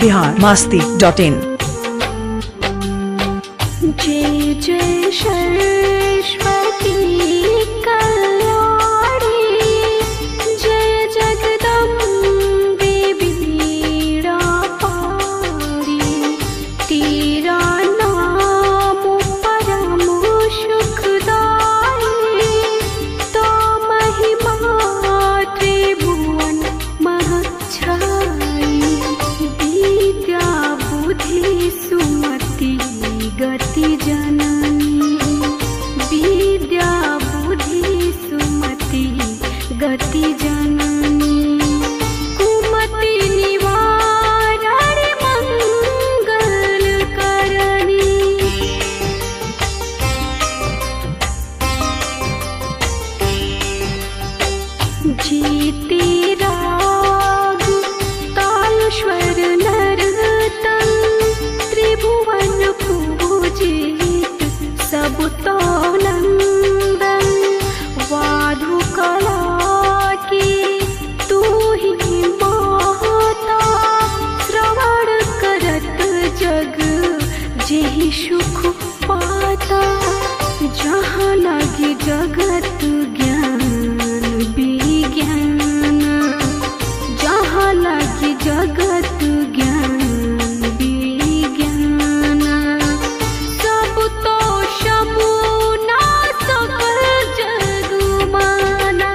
biharmasti.in। जय जय सरस्वती कल्याणी, जय जगदम्बे बीड़ा पारी। तेरा नाम परम सुखदाई, तो महिमा त्रिभुवन महच्छाई। विद्या बुद्धि सुमति गति जननी, विद्या बुद्धि सुमति गति जननी। कुमति निवारण मंगल करनी, जीती राग ताल स्वर नर्तन। त्रिभुवन पूजित सब तो नंदन, वाधु कला की तू ही माता। श्रवण करत जग जेहि सुख पाता, जहाँ लगी जगत ज्ञान विज्ञान। जहाँ लगी जगत ज्ञान विज्ञान, सब तो समूना सकल जग माना।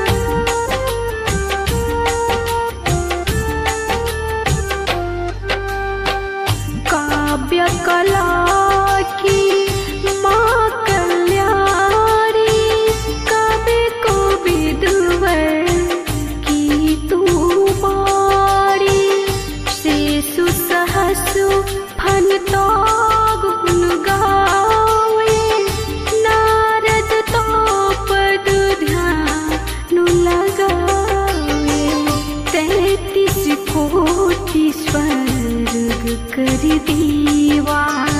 काव्य कला की माँ कल्याणी, कवि को विदुवर की तू मारी। शेषु सहसु फन तो गुण गावे, नारद तो पद ध्यान लगावे। 33 कोटि स्वर्ग कर दीवा,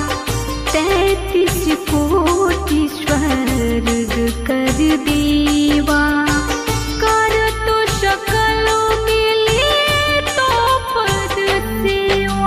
33 कोटि स्वर्ग कर दीवा। कर तो सकल मिले तो पद सेवा।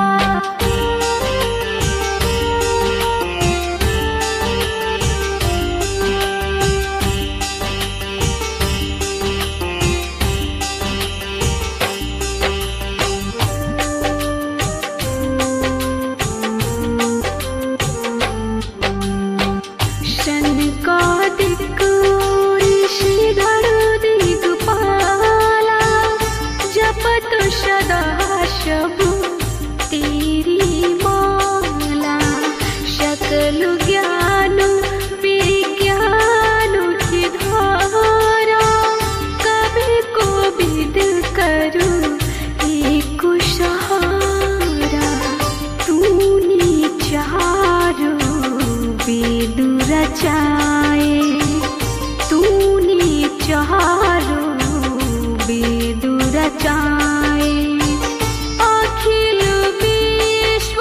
शनकादिक ऋषिगण दिग्पाला, जपत सदा शब तेरी माला। सकल ज्ञान विज्ञान की धारा, कवि को विद करू एक सहारा। तूने चारो वेद रचाए, तूने चारो वेद रचाए। अखिल विश्व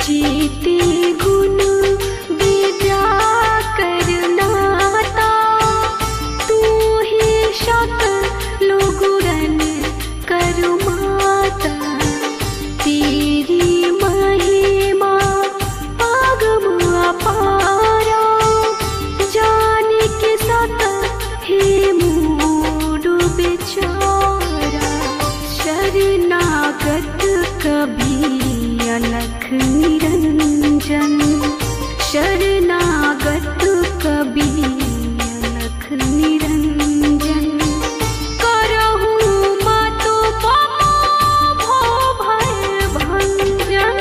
जीते गुण विद्या करनाता, तू ही सकल गुरन करुमाता। तेरी महिमा आगम अपारा, जाने के साथ हे मूड बेचारा। शरणागत कभी अलख निरंजन, शरणागत कभी अलख निरंजन। करहु मातु भो भय भंजन,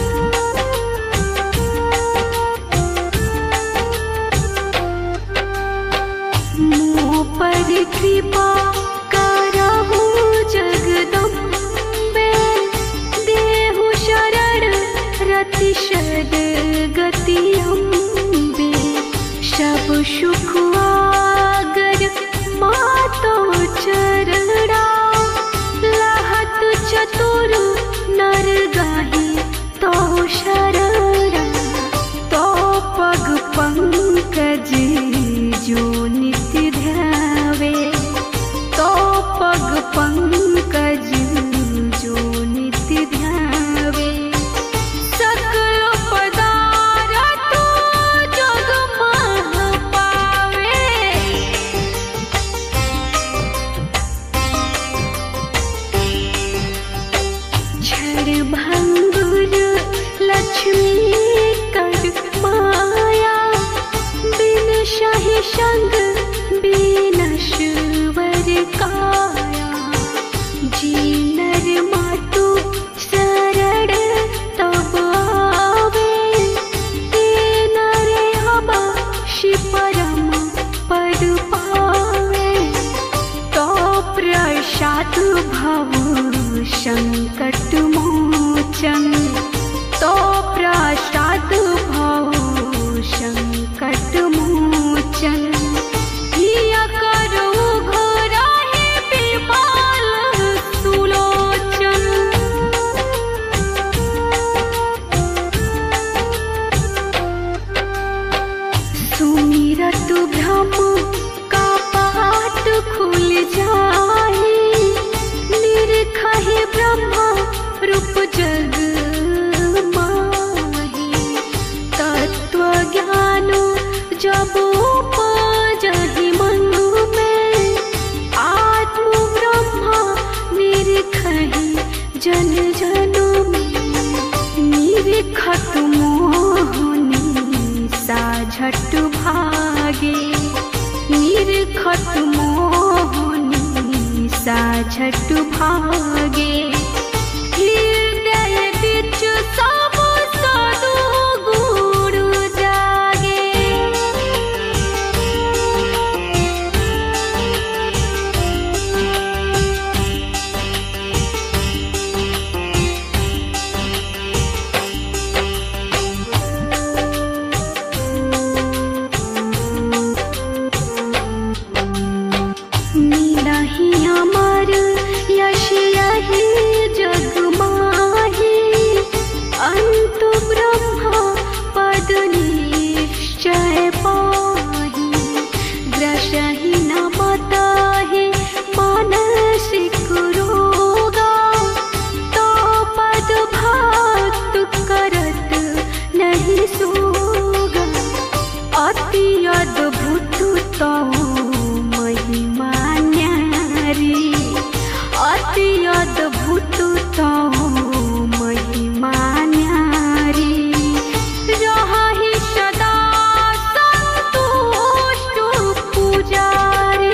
मुँह पर कृपा करहु जगदम्बे। देहु शरण रति शरगति अम्बे। सब सुख आगर मातो चरणा, लहत चतुर नर गाहि तो शरणा। तो पग पंकज जो नित्य ध्यावे, तो पग पंकज जो नित्य ध्यावे। सकल पदारथ जग मह पावे, क्षण भंगुर लक्ष्मी कर माया। बिन शाही संग बिनश्वर काया, जीनर मातु शरण तब आवे। नरे हबा शिपरम पद पावे, तो प्रसाद भव संकट मोचन। तो प्रसाद भव संकट मोचन। हिया करो घोराहि विमल सुलोचन, सुमिरत भ्रम का पाट खुल जाए। निरखहि ब्रह्मा रूप जग माहि, तत्व ज्ञान जब उपजहि मन में। आत्म ब्रह्मा निरखहि जन जन में। निरखत मोहनी साझट भागे, निरखत मोहनी साझट भागे। हृदय बिच सब साधु गुण जागे। मिलहि अमर यश यही जग माहि। अंत ब्रह्मा पद निश्चय पाहि। ग्रसहि न बताहि मानसिक रोगा, तो पद भक्त करत नहीं सोगा। अति अद्भुत तो महिमा न्यारी, अति अद्भुत तो महिमा न्यारी। रहि सदा संतुष्ट पुजारी।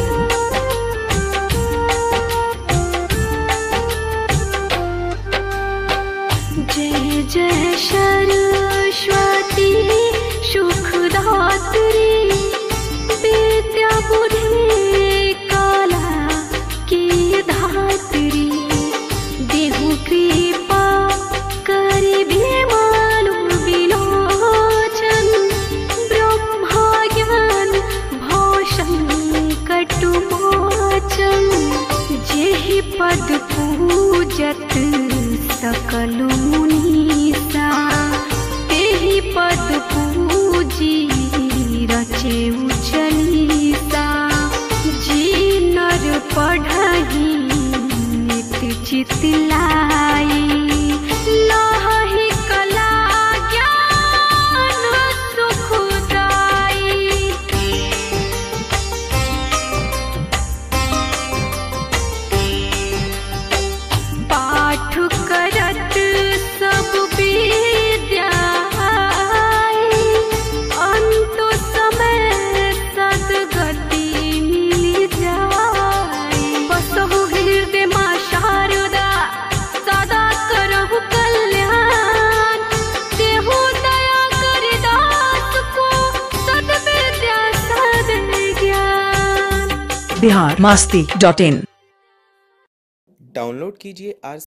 जय जय सरस्वती सुखदात्री। विद्या बुद्धि कला की धात्री। देहु कृपा करि विमल विलोचन। ब्रह्मा ज्ञान भव संकट मोचन। जेहि पद पूजत सकल मुनीसा। biharmasti.in। डाउनलोड कीजिए आर